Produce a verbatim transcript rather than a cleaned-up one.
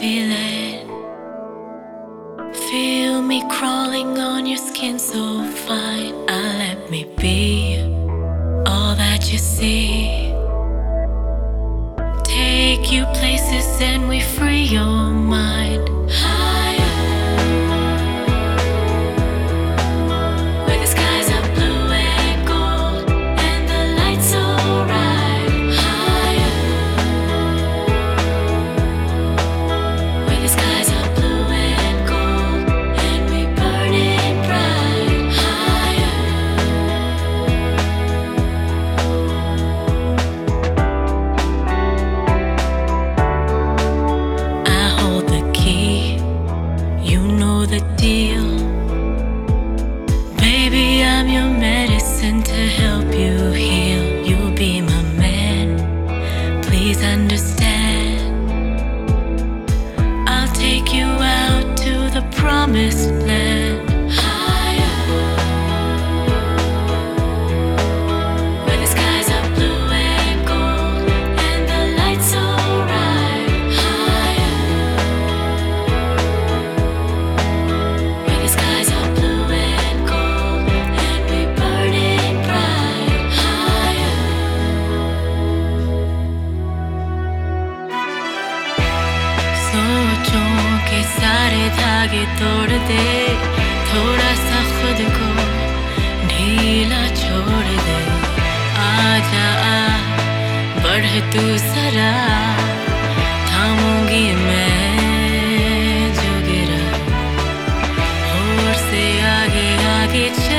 feel it. Feel me crawling on your skin so fine. Ah, let me be all that you see. Take you places and we free your mind. Higher, where the skies are blue and gold and the lights so bright. Higher, where the skies are blue and gold and we burn it bright. Higher, I hold the key, you know the deal. Baby, I'm your medicine to help you heal. You'll be my man, please understand. I'll take you out to the promised land. Higher, where the skies are blue and gold and the lights so bright. Higher, where the skies are blue and gold and we burn it bright. Higher, सोचों के सारे धागे तोड़ दे, थोड़ा सा खुद को ढीला छोड़ दे. आजा आ, बढ़ तू जरा, थामूंगी मैं जो गिरा. होर से आगे आगे